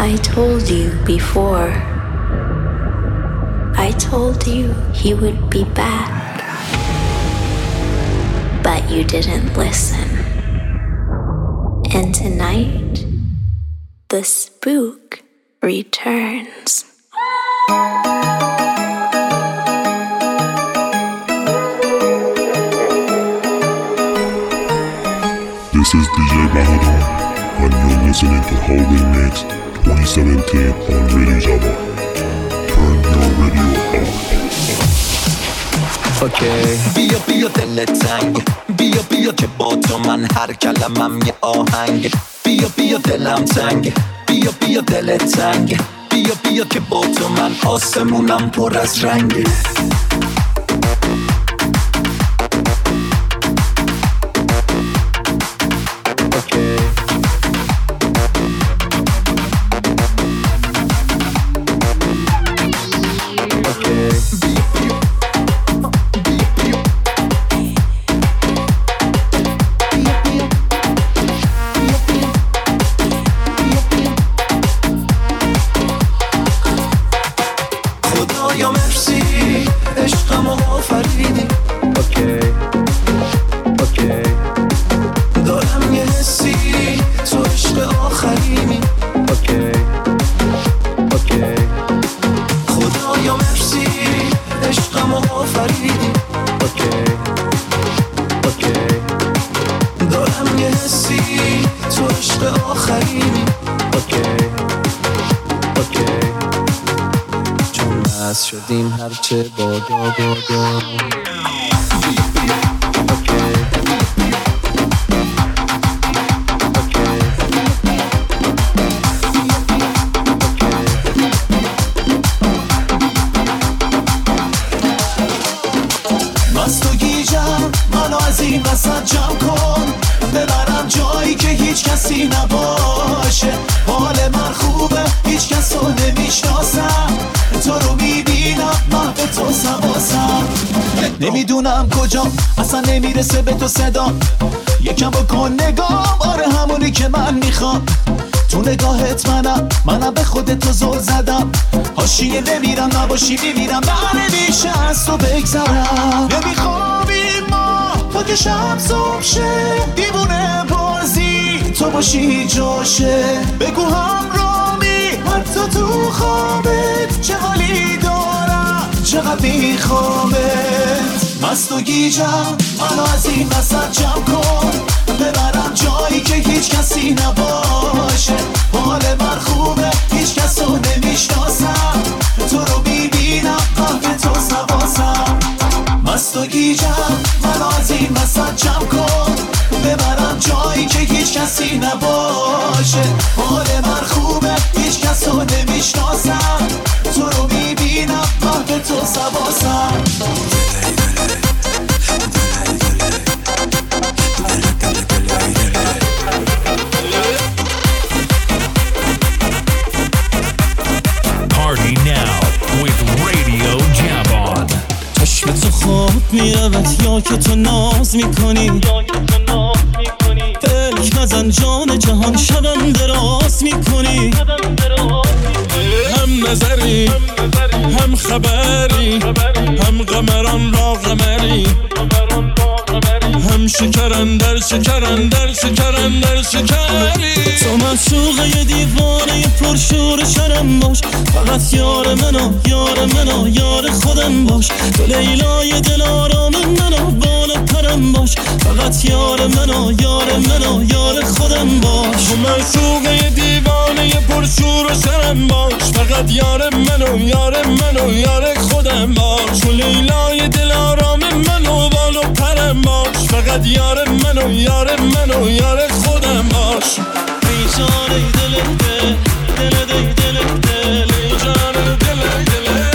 I told you before. I told you he would be bad. But you didn't listen. And tonight, the spook returns. This is DJ Bahadar, and you're listening to Holy Mix 2017 on Radio Java. Turn your radio off. Okay. بیا دل تنگ، بیا که با تو من هر کلمم یه آهنگ. بیا دلم تنگ، بیا دل تنگ، بیا که با تو من آسمونم پر از رنگ. شدیم هرچه بادا مست و گیجم منو از این وسط جمع کن، ببرم جایی که هیچ کسی نباشه. حال من خوبه هیچ کس رو نمیشناسم، تو رو میبینم محو تو سواسم. نمیدونم کجا اصلا نمیرسه به تو صدا، یکم بکن نگام، آره همونی که من میخوام. تو نگاهت منم به خودت تو زل زدم. حاشیه نمیرم نباشی میمیرم، نمیشه از تو بگذرم. نمیخوابیم ما تا که شب صبح شه، دیوونه بازی تو باشی جاشه. بگو همرامی حتی تو خوابت چه حالی دارم، چقدر میخوامت. مست و گیجم منو از این وسط جمع کن، ببرم جایی که هیچ کسی نباشه. حال من خوبه هیچ کس رو نمیشناسم، تو رو میبینم محو تو سواسم. مست و گیجم منو از این وسط جمع کن، ببرم جایی که هیچ کسی نباشه. حال من خوبه هیچ کس رو نمیشناسم، تو رو میبینم محو تو سواسم. Party now with Radio Jabon. چشم تو خواب میرود یا که تو ناز میکنی، فکر نزن جان جهان شبم دراز میکنی. هم نظری هم خبری، هم قمران را قمری، هم شکرن در شکرن در شکرن در شکری. تو معشوقه یه دیوانه یه پرشور شرم باش، فقط یار منو یار منو یار خودم باش. تو لیلای دل آرام منو بالا پرم باش، فقط یار منو یار منو یار خودم باش. تو معشوقه یه دیوانه یه پرشور شرم باش، فقط یار منو یار منو یار خودم باش. تو لیلای دل آرام منو بالا پرم باش، فقط یار منو یار منو یار خودم باش. ای جان ای دل دل دل دل دل دل، ای جان دل دل دل دل.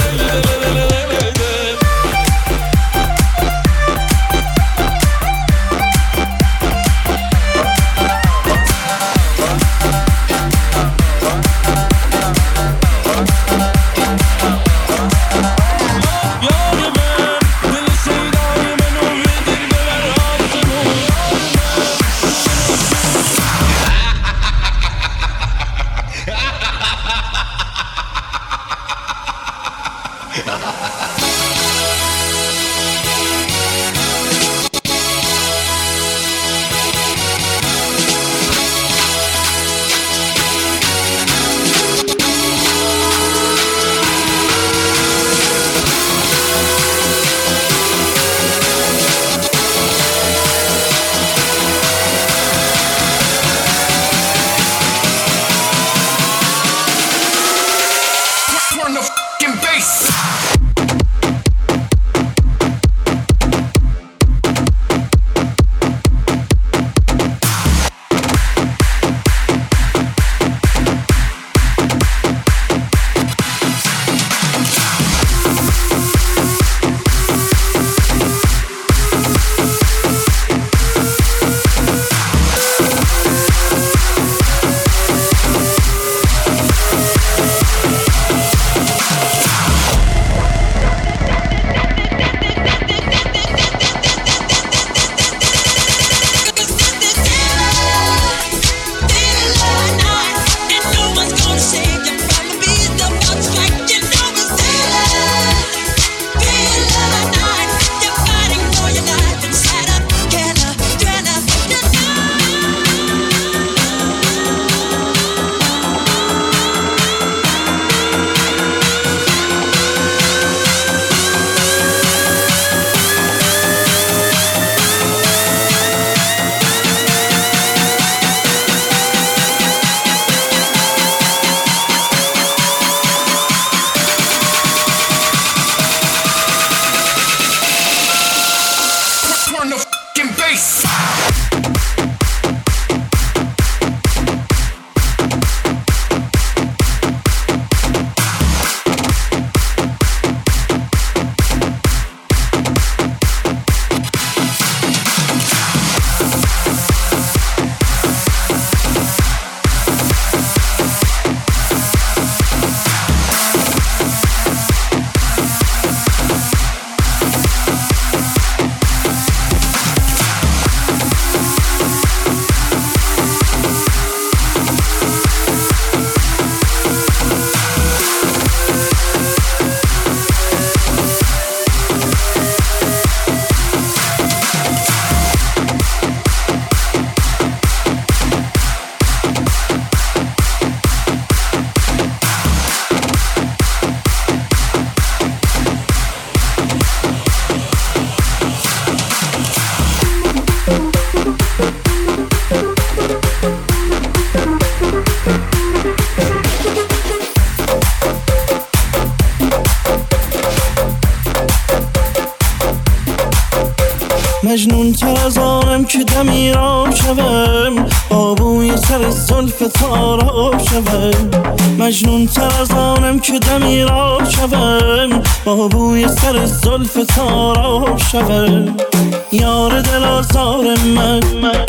مجنون تر از آنم که دمیراب شوم، با بوی سر زلف تاراب شوم. مجنون تر از آنم که دمیراب شوم، با بوی سر زلف تاراب شوم. یار دل آزار من،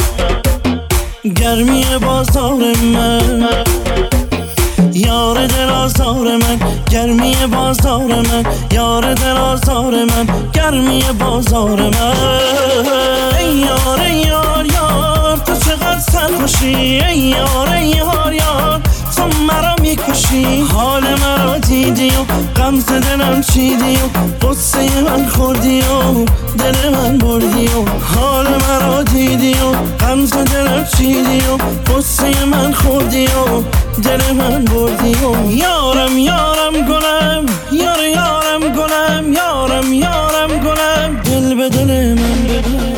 گرمی بازار من. یار دل آزار من، گرمی بازار من. یار دل آزار من، گرمی بازار من. ای یار ای یار یار، تو چقدر سرخوشی. ای یار ای یار یار، تو مرا میکشی. حال مرا دیدی و غمز دلم چیدی و قصه من خوردی و دل من بردی و حال مرا دیدی و غمز دلم چیدی و قصه من خوردی و دل من بردی و یارم یارم گلم، یار یارم گلم، یارم یارم گلم، دل به دل من بده.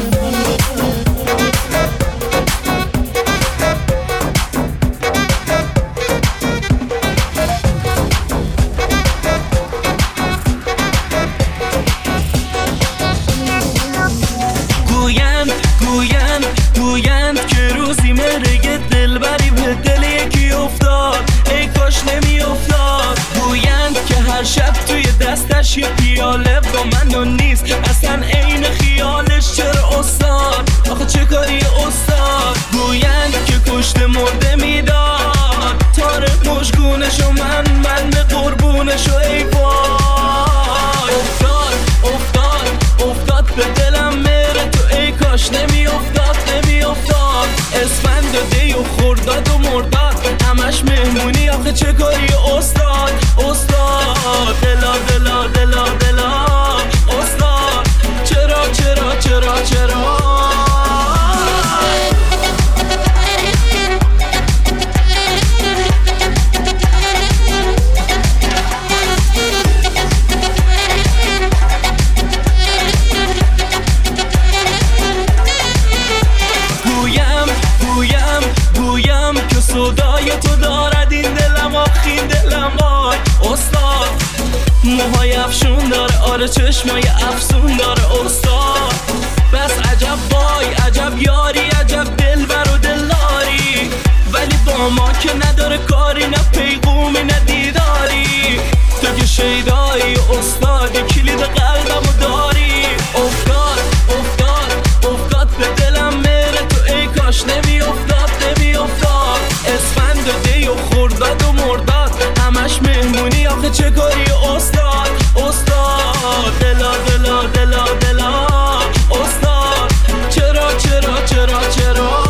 گویند که روزی مرگ دلبری به دل یکی افتاد، ای کاش نمی افتاد. گویند که هر شب توی دستش یه پیاله با من و نیست اصلا عین خیالش. چرا استاد آخه چه کاری استاد؟ گویند که کشته مرده میداد، تاره مشگونشو من به قربونشو. ای وای افتاد به دلم مره تو، ای کاش نمی افتاد. اسفند و دی و خورداد و مرداد همش مهمونی آخه چه کاری استاد؟ استاد دلا دلا دلا دلا استاد چرا چرا چرا چرا؟ گویم که صدای تو دارد این دلم آخین دلم. وای استاد موهای افشون داره، آره چشمای افسون داره استاد. بس عجب وای عجب یاری، عجب دلبر و دلداری، ولی با ما که نداره کاری، نه پیغومی نه دیداری. تو که شیدایی استادی، کلید قلبمو داری. افتاد به دلم مره تو، ای کاش نمی افتاد. اسفند و دی و خورداد و مرداد همش مهمونی آخه چه کاری استاد؟ استاد دلا دلا دلا دلا استاد چرا چرا چرا چرا؟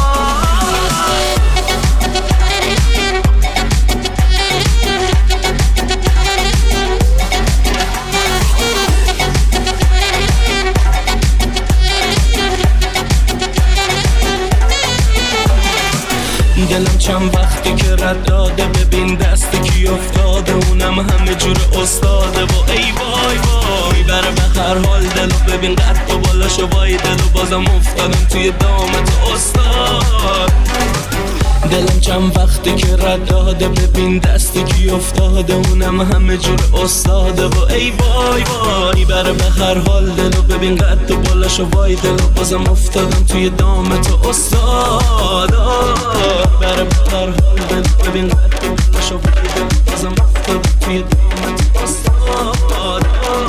دلم چند وقتی که رد داده، ببین دست کی افتاده، اونم همه جور استاده. و ای وای وای بره به هر حال دلو، ببین قد و بالاشو وای دلو، بازم افتادم توی دامت استاد. دلم چند وقتی که رد داده، ببین دستی کی افتاده، اونم همه جور استاده. و ای وای وای بره به هر حال دلو، ببین قد و بالاشو وای دلو، بازم افتادم توی دامت استاد. بره به هر حال دلو، ببین قد و بالاشو وای دلو، بازم افتادم توی دامت استاد.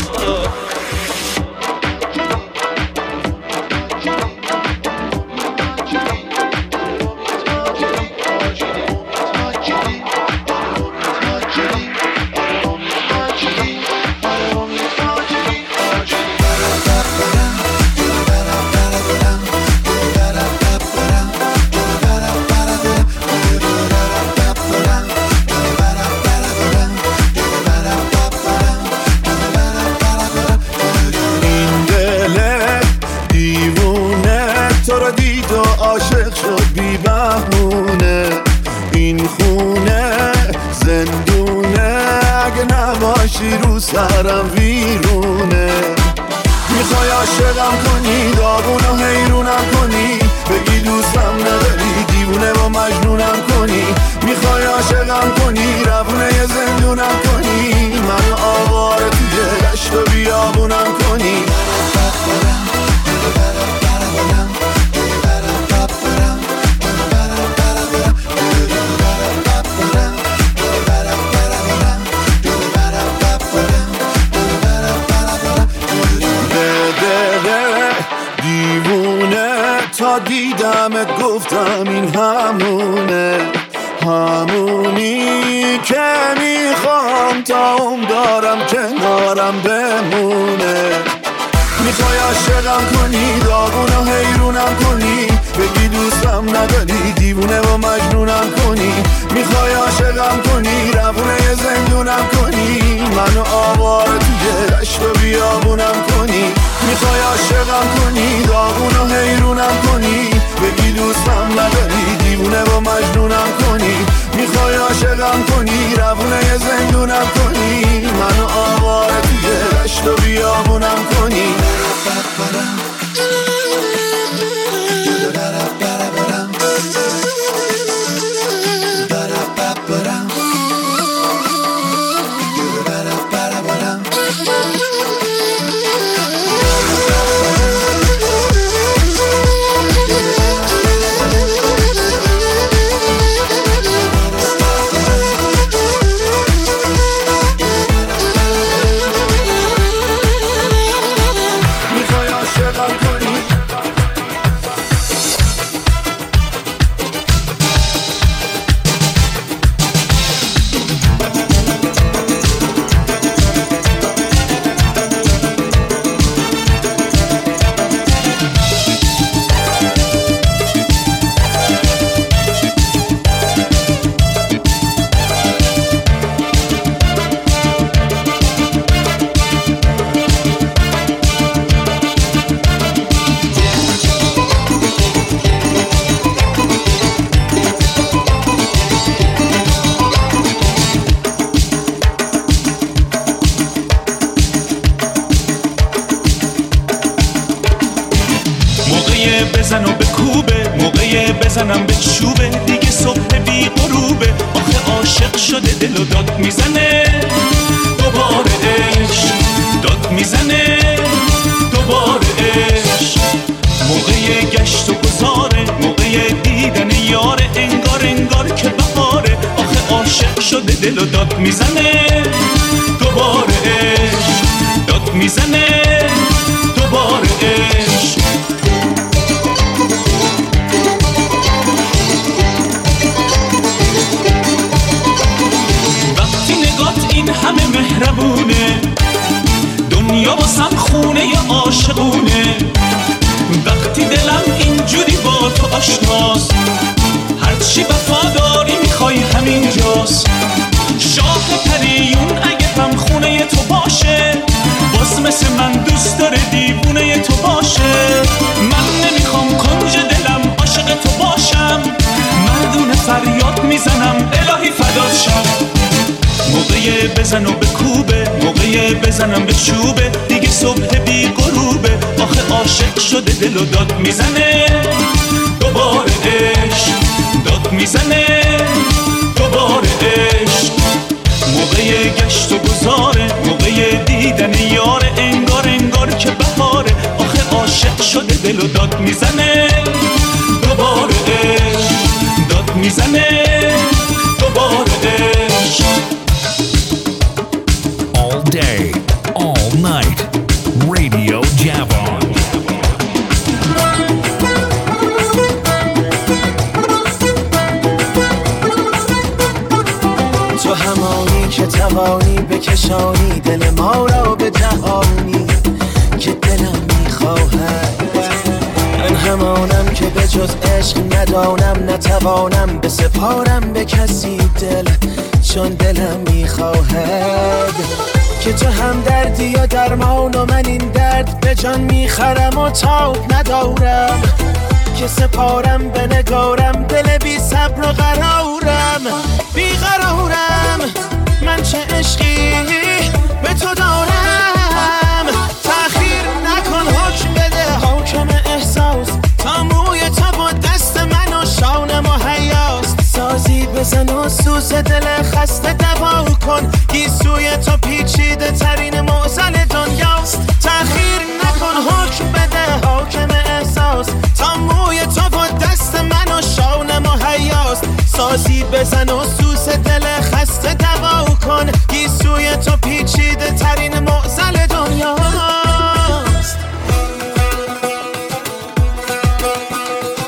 عاشق شد بی بهونه، این خونه زندونه، اگه نباشی رو سرم ویرونه. میخوای عاشقم کنی، داغون و حیرونم کنی، بگی دوستم نداری، دیوونه و مجنونم کنی. میخوای عاشقم کنی، روونه ی زندونم کنی، منو آواره توی دشت و بیابونم کنی. تا دیدمت گفتم این همونی که میخوام تا عمر دارم کنارم بمونه. میخوای عاشقم کنی داغون و حیرونم کنی بگی دوستم نداری دیوونه و مجنونم کنی. میخوای عاشقم کنی روونه زندونم کنی منو آواره توی دشت و بیابونم کنی. میخوای عاشقم کنی داغون و حیرونم کنی بگی دوستم نداری دیوونه و مجنونم کنی. میخوای عاشقم کنی روونه زندونم کنی منو آواره توی دشت و بیابونم کنی. بزنم به چوبه دیگه صبح بی غروبه. آخه عاشق شده دل و داد میزنه دوباره عشق داد میزنه دوباره عشق. موقع گشت و گذاره موقع دیدن یاره انگار که بهاره. آخه عاشق شده دل و داد میزنه دوباره عشق داد میزنه دوباره عشق. این همه مهربونه دنیا واسم خونه ی عاشقونه. وقتی دلم اینجوری با تو آشناست هرچی وفاداری میخوای همینجاست. شاه پریون اگه هم خونه تو باشه باز مثل من دوست داره دیوونه تو باشه. من نمیخوام کنج دلم عاشق تو باشم مردونه فریاد میزنم الهی فدات شم. موقع بزن و بکوبه موقع بزنم به چوبه دیگه صبح بی غروبه. آخه عاشق شده دل و داد میزنه دوباره عشق داد میزنه دوباره عشق. موقع گشت و گذاره موقع دیدن یاره انگار که بهاره. آخه عاشق شده دل و داد میزنه دوباره عشق داد میزنه دوباره عشق. All day, all night, Radio Javon. تو همانی که توانی بکشانی دل ما را به جهانی که دلم میخواهد. من همانم که به جز عشق ندانم نتوانم بسپارم به کسی دل چون دلم میخواهد. که تو هم دردی یا درمان و من این درد به جان میخرم و تاب ندارم که سپارم به نگارم دل بی صبر و قرارم بیقرارم. من چه عشقی به تو دارم تأخیر نکن حکم بده حاکم احساس تا موی تو با دست من و شانم و حیاست. سازی بزن و سوز دل خسته دوا کن گیسوی تو پیچیده ترین معضل دنیاست. تأخیر نکن حکم بده حاکم احساس تا موی تو با دست من و شانم و حیاست. سازی بزن و سوز دل خسته دوا کن گیسوی تو پیچیده ترین معضل دنیاست.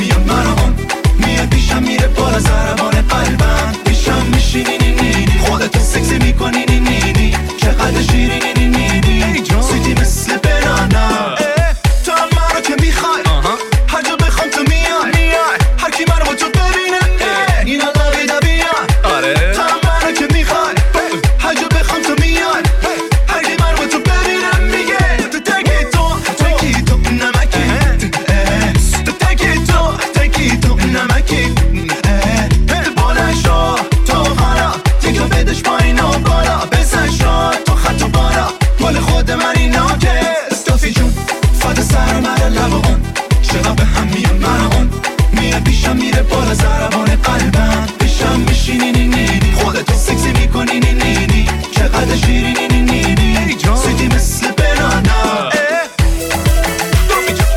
میام من اون میاد پیشم میره بالا ضربان قلبم پیشم میشینی نینی خودتو سکسی میکنی نینی چقدر شیرینی نینی سیدی مثل بنانا تو هم منو که میخوای هر جا بخوام تو میای هر کی منو با تو ببینه اینا لاغیده بیان تو هم منو که میخوای هر جا بخوام تو میای هر کی منو با تو ببینه میگه تو تکی تو نمکی تو تکی تو نمکی بلند شو تو حالا تکو بدش پایین و بالا بزن شو تو خط و بالا مال خود منی ناکس توفی جون فاده سر من لب اون چقدر به هم میان من اون میاد پیشم میره بالا ضربان قلبم پیشم میشینی نینی خودتو سکسی میکنی نینی چقدر شیرینی نینی سیدی مثل بنانا توفی جون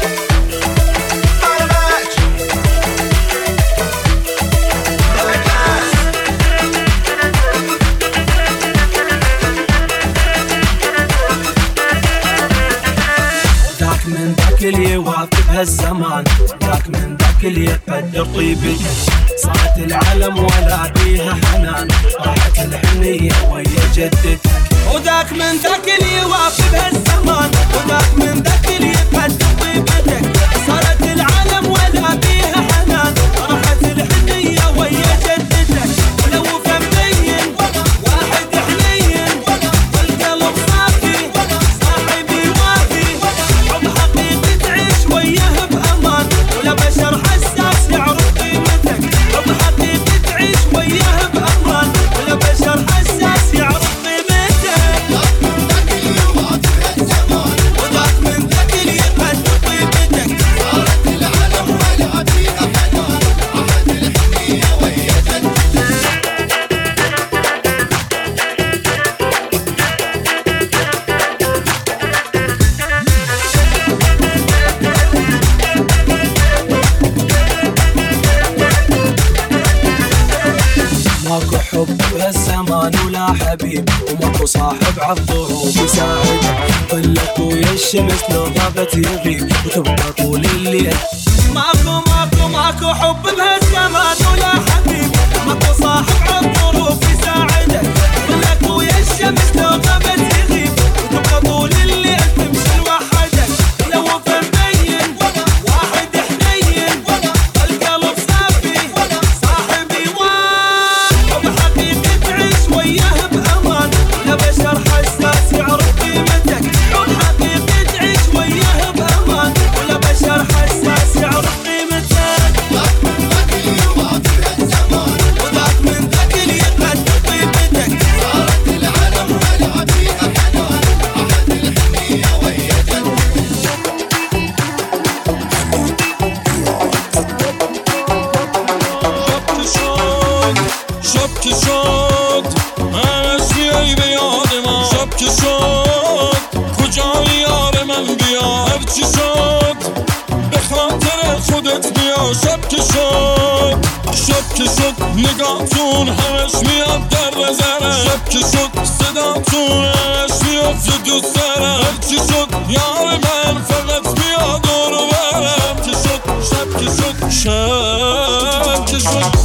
ذاك من ذاك اللي واقف هالزمان ذاك من ذاك اللي يقدر طيبتك صارت العالم ولا بيها حنان راحت الحنية ويا جدتك وذاك من ذاك اللي واقف هالزمان وذاك من ذاك اللي يقدر طيبتك صارت العالم ولا بيها حنان راحت الحنية ويا جدتك ولو فمبين واحد حنين والقلب صافي صاحبي وافي حب حقيقي تعيش وياه بأمان ولا بشر حساس يعرف قيمتك حب حقيقي تعيش وياه بأمان ولا بشر حساس يعرف قيمتك وذاك من ذاك اللي يقدر طيبتك صارت العالم ولا بيها حنان راحت الحنية ويا ماكو حب بهالزمان ولا حبيب وماكو صاحب عالظروف يساعدك ظلك ويا الشمس لو غابت يغيب وتبقى طول الليل ماكو حب بهالزمان ولا حبيب ماكو صاحب عالظروف يساعدك ظلك ويا الشمس لو غابت يغيب وتبقى طول الليل تمشي لوحدك لو فمبين واحد حنين القلب صافي صاحبي حب حقيقي تعيش وياه بأمان ولا بشر حساس يعرف قيمتك حب حقيقي تعيش وياه بأمان ولا بشر حساس يعرف قيمتك ذاك من ذاك اللي واقف هالزمان وذاك من ذاك اللي يقدر طيبتك صارت العالم ولا بيها حنان راحت الحنية ويا شب که شد همش میای به یاد من شب که شد کجای یار من بیا هرچی شد به خاطر خودت بیا شب که شد نگاهتون همش میاد در نظرم شب که شد صداتون همش میاد تو سرم هرچی شد یار من فقط بیا دور و برم شب که شد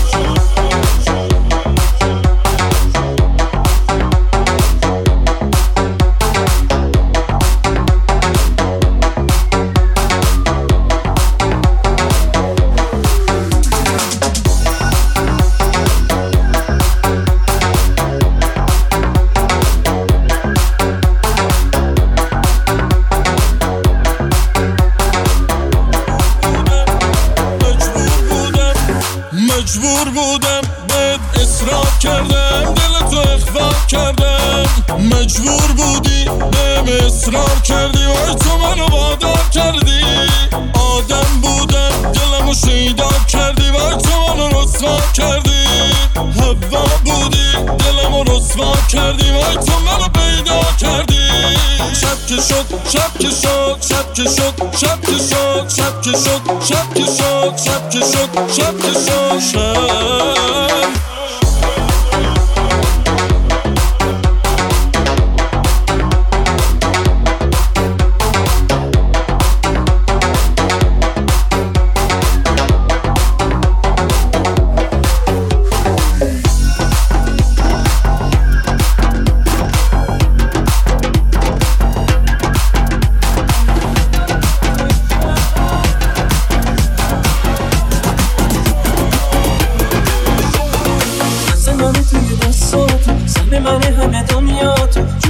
مجبور بودم بهت اصرار کردم دلتو اخفا کردم مجبور بودی بهم اصرار کردی وای تو منو وادار کردی آدم بودم دلمو شیدا کردی وای تو منو رسوا کردی هوا بودی دلمو رسوا کردی وای تو منو پیدا کردی شب که شد شب که شد شب که شد شب که شد شب که شد شب که شد شب که شد شب که شد شب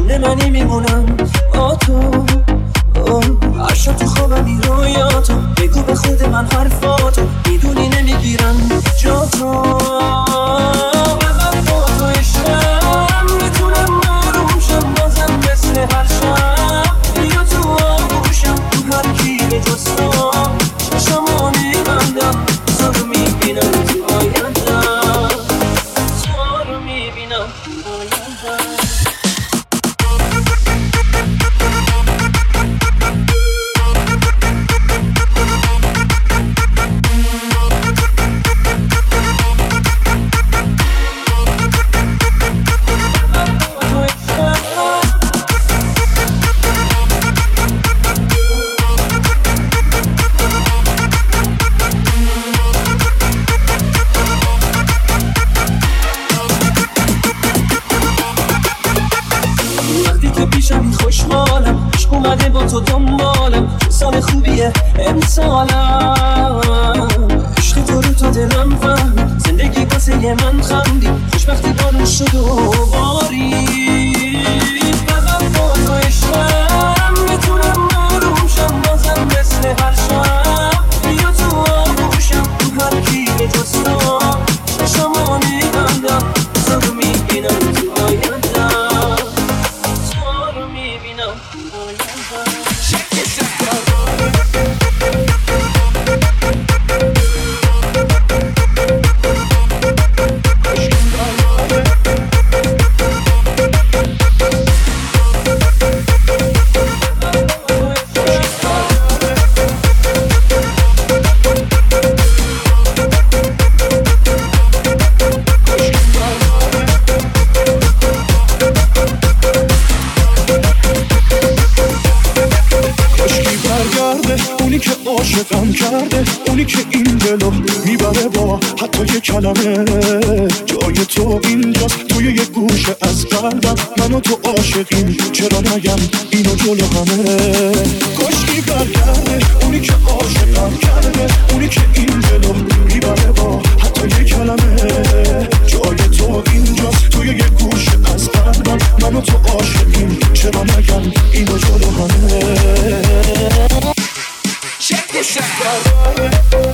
بنده منی میمونم با تو. هر شب تو خوابم این رویاتو بگو به خود من حرفاتو، میدونی نمیگیرم جا تو. من با تو عشقم میتونم آرومشم بازم مثل هر شب. بیا تو آغوشم تو هر گیره جستم، چشمو میبندم تو رو میبینم تو آیندم، تو رو میبینم تو آیندم. خوشحالم عشق اومده با تو دنبالم، سال خوبیه امسالم. عشق تو رو تا دلم فهم، زندگی واسه من خندی، خوشبختی بارون شد و بارید. من با تو عشقم میتونم آرومشم بازم مثل هر شب. بیا تو آغوشم تو هر گیره جستم، چشمو میبندم تو رو میبینم تو آیندم. عاشقم کرده اونی که این دلو میبره با حتی یه کلمه. جای تو اینجاست توی یه گوشه از قلبم، من و تو عاشقیم چرا نگم اینو جلو همه. کشکی برگرده اونی که عاشقم کرده اونی که این دلو میبره با حتی یه کلمه. جای تو اینجاست توی یه گوشه از قلبم، من و تو عاشقیم چرا نگم اینو جلو همه. Check this out.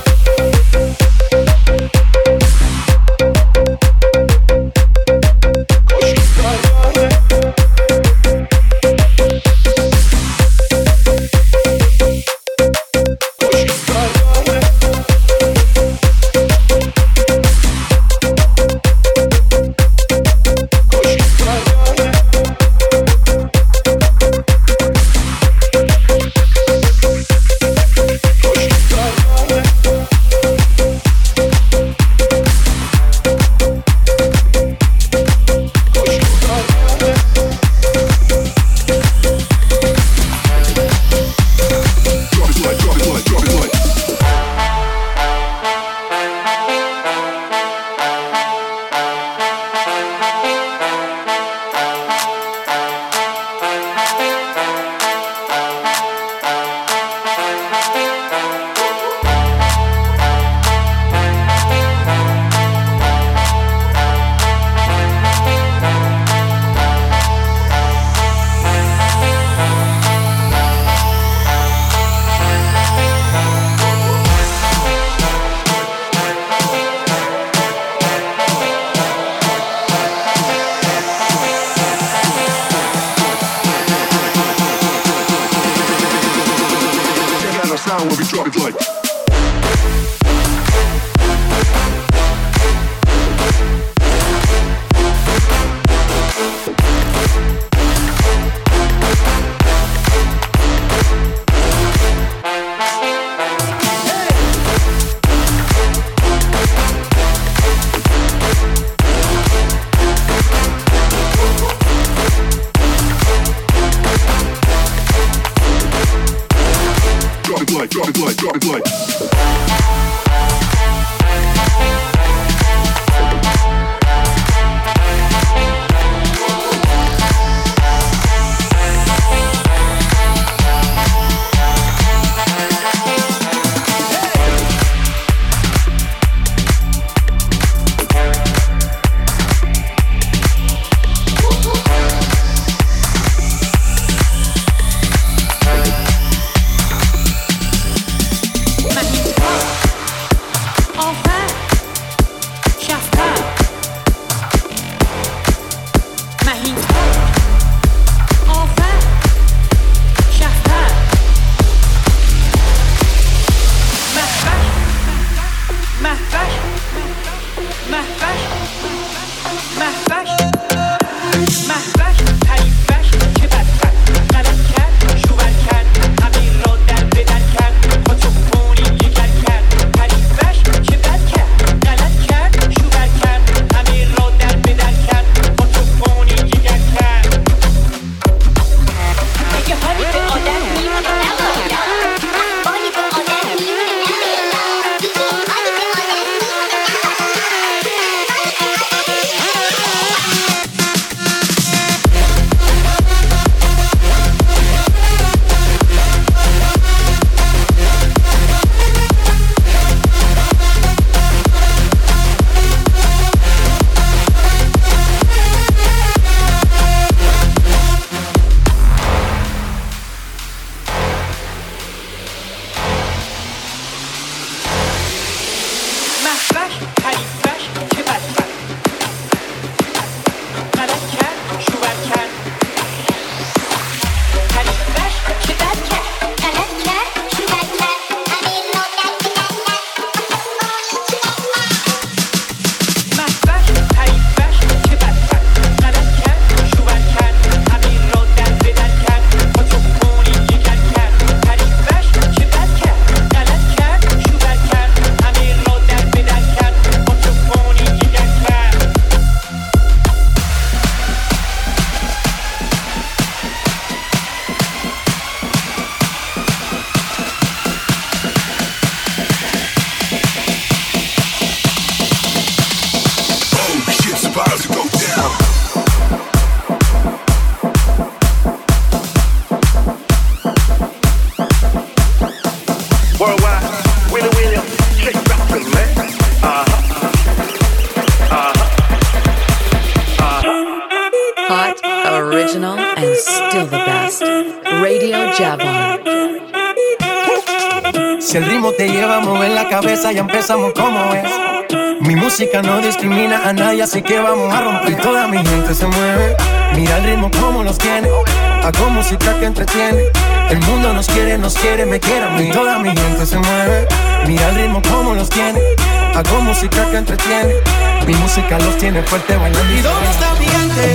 Si el ritmo te lleva a mover la cabeza, ya empezamos como es. Mi música no discrimina a nadie, así que vamos a romper. Y toda mi gente se mueve. Mira el ritmo como los tiene. Hago música que entretiene. El mundo nos quiere, me quiere a mí. Toda mi gente se mueve. Mira el ritmo como los tiene. Hago música que entretiene. Mi música los tiene fuerte bailando. ¿Y dónde está mi gente?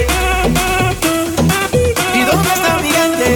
¿Y dónde está mi gente?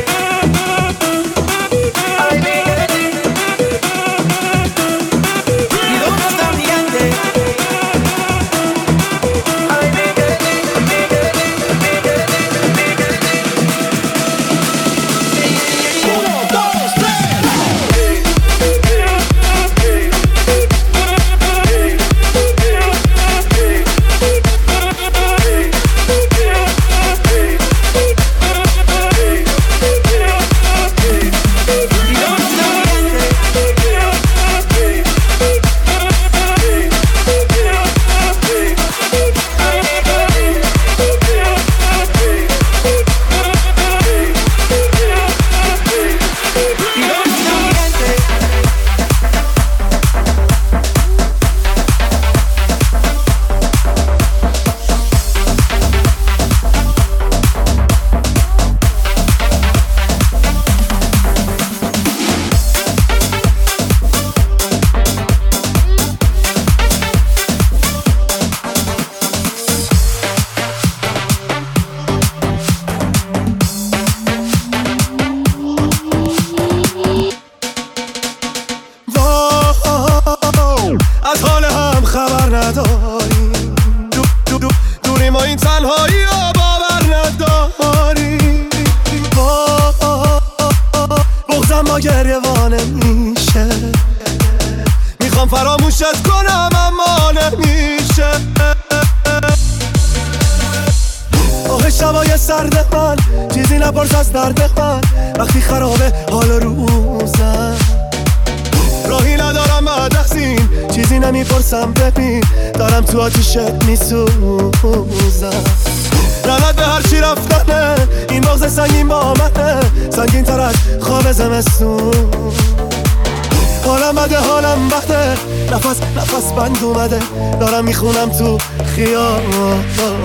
نفس بند اومده دارم میخونم تو خیابون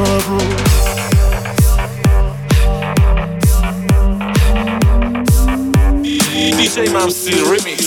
DJ Mamsi Remix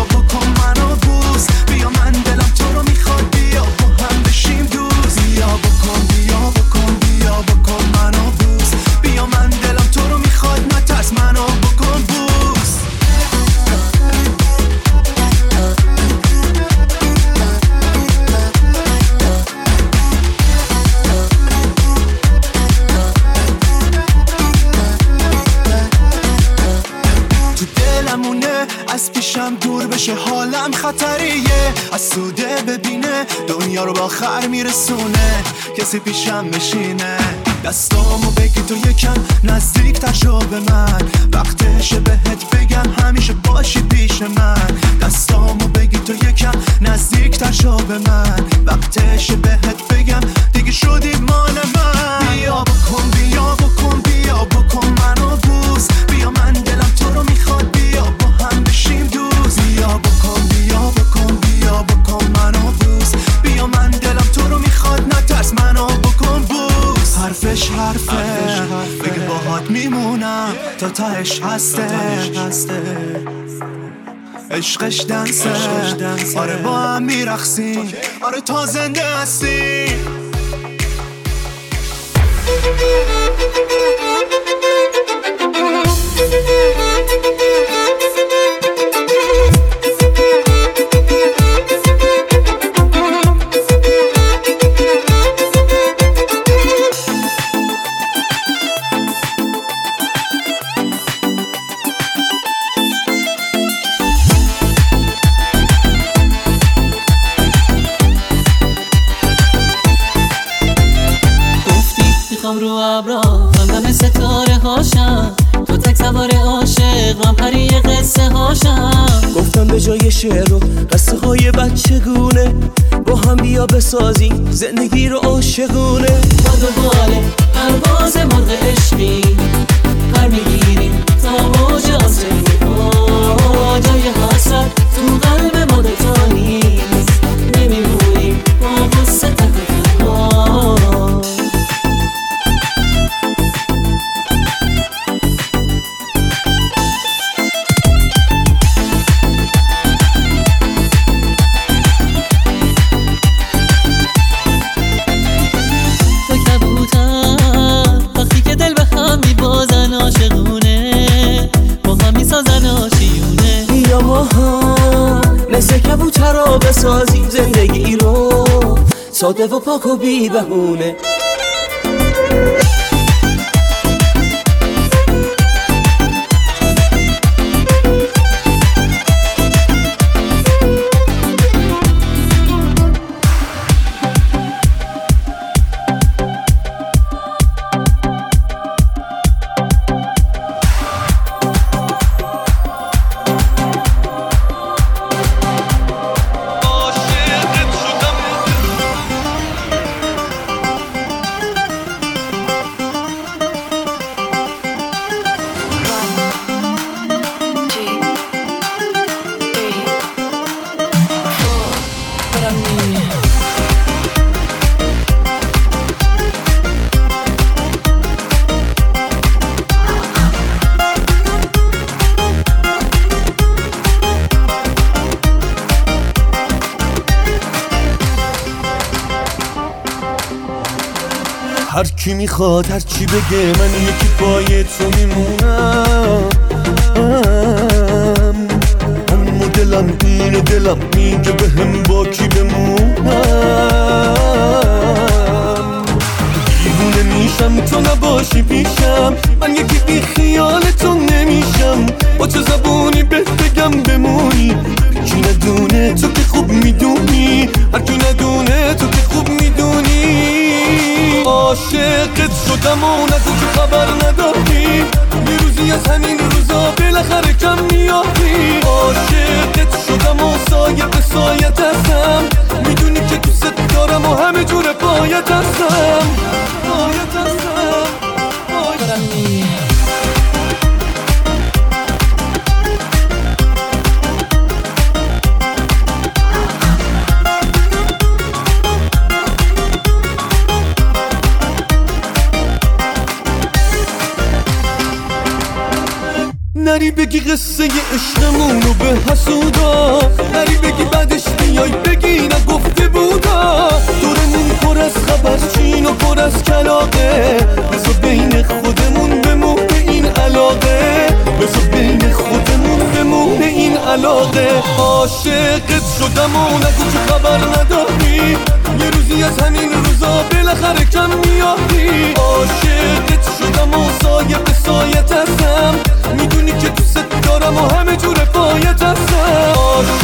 بیا من دلم تو رو میخواد بیا با هم بشیم دوست بیا بشه حالم خطریه، از سوده ببینه دنیا رو با خر میرسونه، کسی پیشم بشینه دستامو بگی تو یکم نزدیک تر شو به من، وقتشه بهت بگم همیشه باشی پیش من، دستامو بگی تو یکم نزدیک تر شو به من، وقتشه بهت بگم دیگه شدی مال من. بیا بکن بیا بکن بیا بکن منو بوس، بیا من دلم تو رو میخواد، بیا با هم بشیم دوست، بیا بکن بیا بکن بیا بکن منو بوس، بیا من دلم تو رو میخواد نترس منو بکن بوس. حرفش حرفه بگه باهات میمونم تا تهش هسته، عشقش دنسه آره با هم میرقصیم آره تا زنده هستیم. رو ابرا من ستاره هاشم، تو تک سوار عاشق من پری قصه هاشم. گفتم به جای شعر و قصه های بچگونه با هم بیا بسازیم زندگی رو عاشقونه. با دنبال پرواز مرغ عشقی پر میگیریم تا موج آسمونی، جای حسرت تو قلب ما دوتا نیست، نمیمونیم با قصه تک تنها. مثل کبوترها بسازیم زندگی رو ساده و پاک و بی بهونه. هر کی میخواد هر چی بگه من یکی پای تو میمونم، اما دلم اینه دلم میگه بهم با کی بمونم. دیوونه میشم تو نباشی پیشم، من یکی بی خیال تو نمیشم، با چه زبونی بهت بگم بمونی. هر کی ندونه تو که خوب میدونی، هر کی ندونه تو که خوب میدونی. عاشقت شدم و نگو که خبر نداری، یه روزی از همین روزا بالاخره کم میاری. عاشقت شدم و سایه به سایت هستم، میدونی که دوست دارم و همه جور پایت هستم، پایت هستم، پایت هستم. نری بگی قصه عشقمونو به حسودا، نری بگی بعدش بیای بگی نگفته بودا. دورمون پر از خبر چین و پر از کلاقه، بذار بین خودمون بمونه این علاقه، بذار بین خودمون بمونه این علاقه. عاشقت شدم و نگو که خبر نداری، یه روزی از همین روزا بالاخره کم میاری. عاشقت شدم و سایه به سایت هستم، میدونی که دوست دارم و همه جور پایت هستم.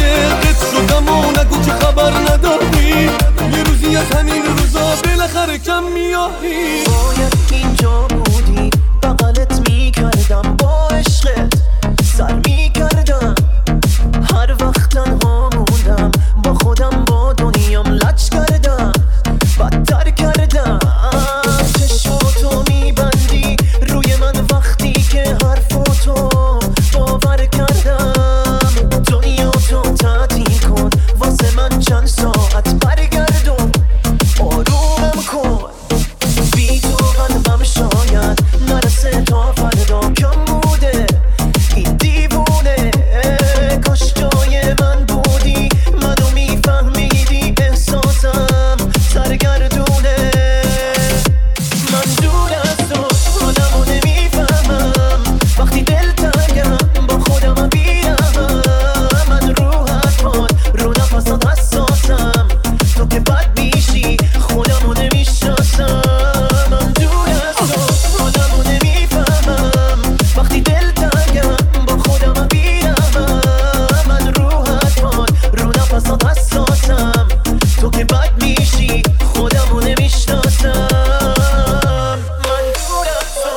راهی. باید اینجا بودی بغلت میکردم با عشقت سر میکردم هر وقت تنها موندم با خودم با دنیام لج کردم بدتر کردم چشماتو میبندی روی من وقتی که حرفاتو باور کردم دنیاتو تعطیل کن واسه من چند ساعت برگردون آرومم کن بی تو قلبم شاید نرسه تا فردا کم بوده این دیوونه کاش جای من بودی منو میفهمیدی احساسم سرگردونه من دور از تو خودمو نمیفهمم وقتی دلتنگم با خودم بیرمم من رو حرفات رو نفسات حساسم تو که بد میشی خودمو نمیشناسم من دور از تو خودمو نمیفهمم وقتی دلتنگم با خودم بیرمم من رو حرفات رو نفسات حساسم تو که بد میشی خودمو نمیشناسم من دور از تو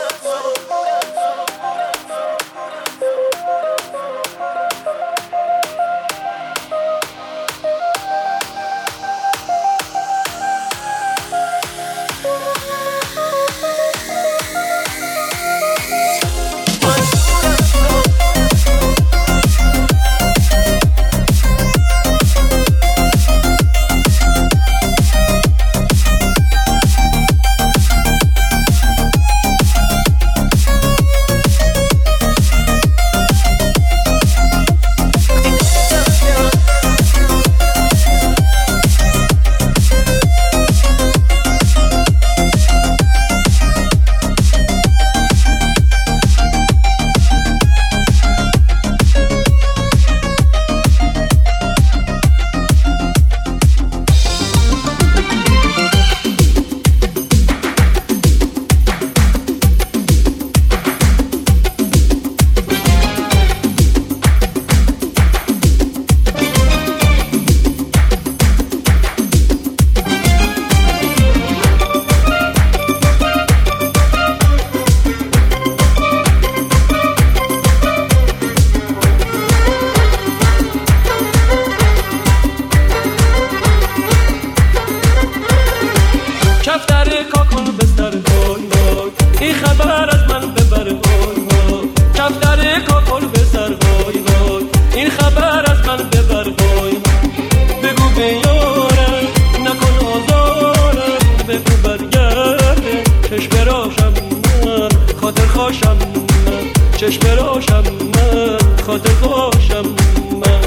کفتر کاکن بستر وای وای این خبر از من ببر وای وای کفتر کاکن بستر وای وای این خبر از من ببر وای بگو به یارم نکن آزارم بگو برگرده چشم براشم من خاطر خوشم من چشم براشم من خاطر خوشم من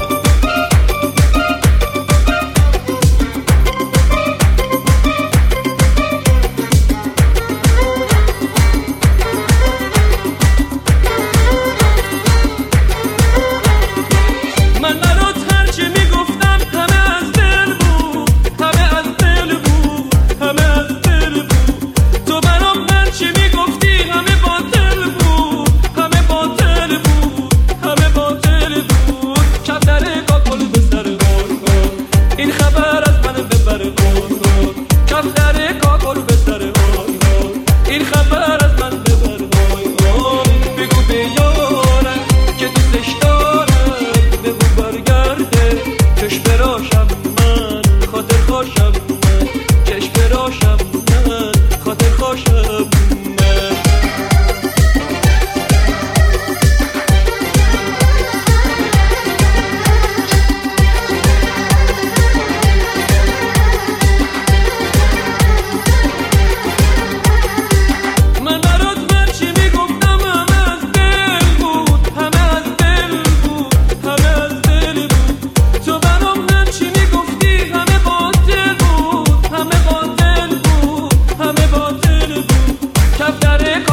همه باطل بود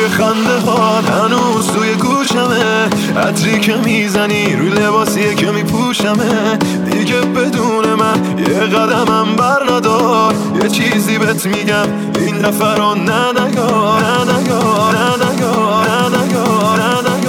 خنده ها هنوز توی گوشمه، عطری که میزنی روی لباسیه که میپوشمه. دیگه بدون من یه قدمم بر ندار، یه چیزی بهت میگم این دفعه رو ندگار ندگار ندگار ندگار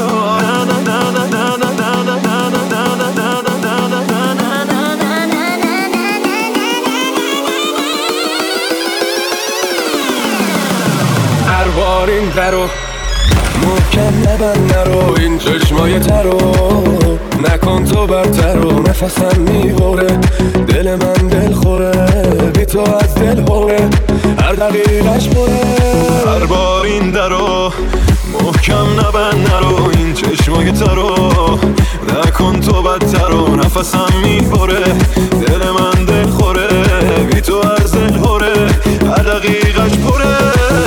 هر این درو محکم نبند نرو، این چشمای ترو نکن تو برترو. نفسم میبره دل من دل خوره، بی تو از دل هوره هر دقیقش بره. هر بار این درو محکم نبند نرو، این چشمای ترو نکن تو بدترو. نفسم میبره دل من دل خوره، بی تو از دل هوره هر دقیقش پره.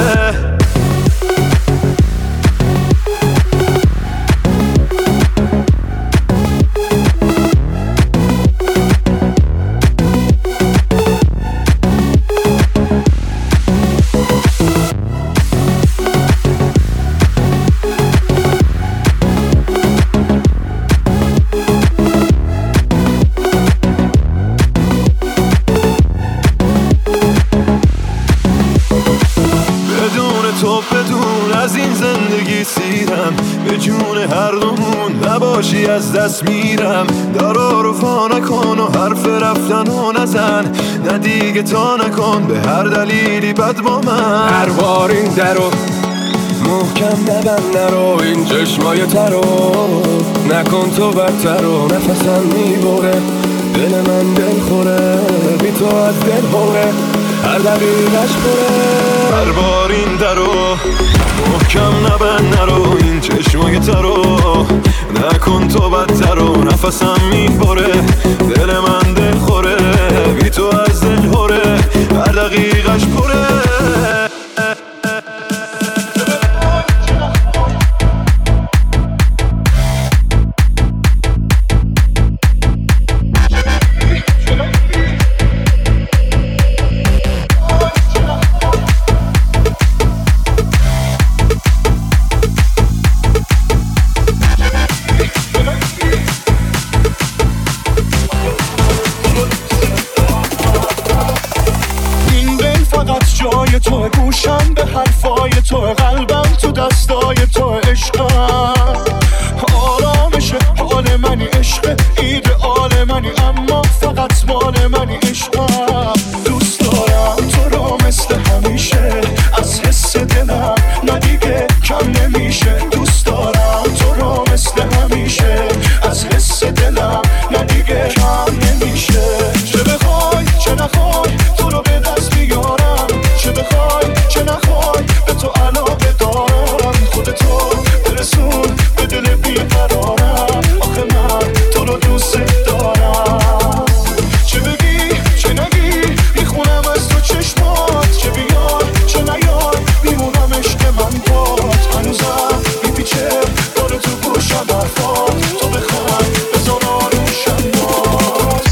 به جون هر دومون نباشی از دست میرم. درا رو فا نکن و حرف رفتن و نزن، نه دیگه تا نکن به هر دلیلی بد با من. هر بار این درو محکم نبند نرو، این چشمای ترو نکن تو بدترو. نفسم میبره دل من دل خوره، بی تو از دل هوره هر دقیقش پره. هر بار این درو محکم نبند نرو، این چشمای ترو نکن تو بدترو. نفسم میبره دل من دل خوره، بی تو از دل هوره هر دقیقش پره. تو گوشم به حرفای تو، قلبم تو دستای تو، عشقم آرامش حال منی، عشق ایدئال منی، اما فقط مال منی. عشقم دوست دارم تو رو مثل همیشه، از حس دلم نه دیگه کم نمیشه. دوست دارم تو رو مثل همیشه، از حس دلم نه دیگه کم نمیشه. چه بخوای چه نخوای تو رو به دست بیارم، چه بخوای چه نخوای به تو علاقه دارم. خودتو برسون به دل بیقرارم، آخه من تو رو دوست دارم. چه بگی چه نگی میخونم از تو چشمات، چه بیای چه نیای میمونم عشق من باد. هنوزم میپیچه داره تو گوشم حرفات، تو بخوای بذار آروشم باز.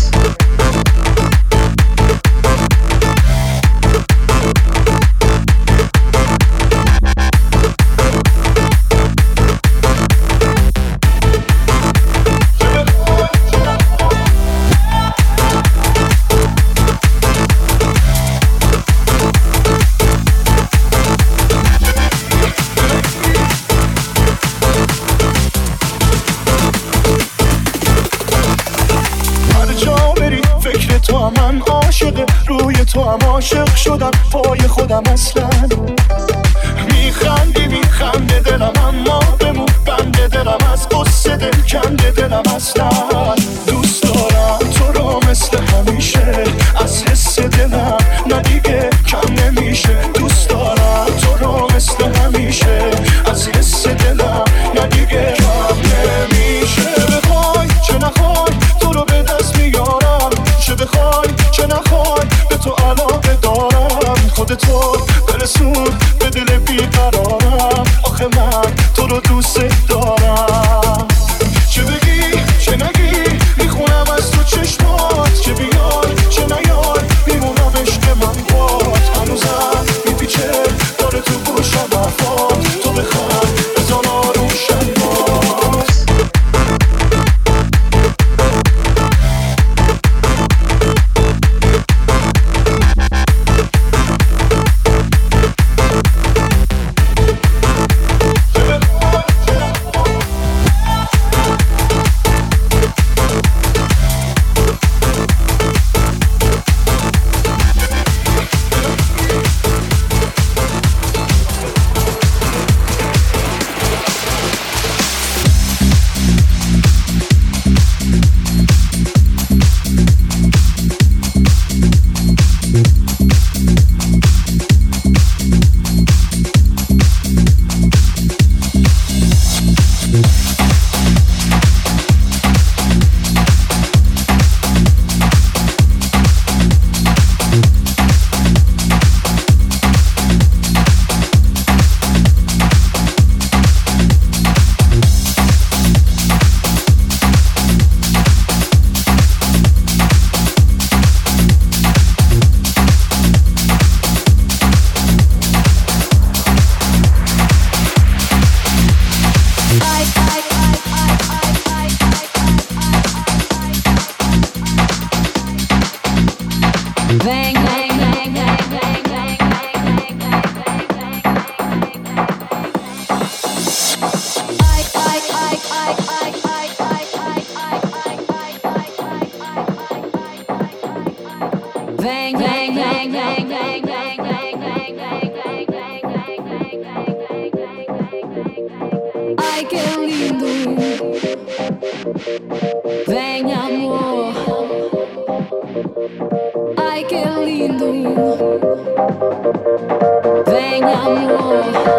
من عاشق روی تو هم عاشق شدم، پای خودم اصلا میخنده دلم، اما بمون بنده دلم، از قصه دل کنده دلم اصلا. دوست دارم تو رو مثل همیشه، از حس دلم نه دیگه کم نمیشه. دوست دارم تو رو مثل همیشه، از حس دلم نه دیگه کم نمیشه. بخوای چه نخوای تو رو به دست میارم، چه بخوای چه نخوای به تو علاقه دارم. خودتو برسون به دل بیقرارم، آخه من تو رو دوست دارم. چه بگی چه نگی میخونم از تو چشمات، چه بیای چه نیای میمونم عشق من باد. هنوزم میپیچه داره تو گوشم حرفات، تو بخوای Vem amor, ai que lindo. Vem amor.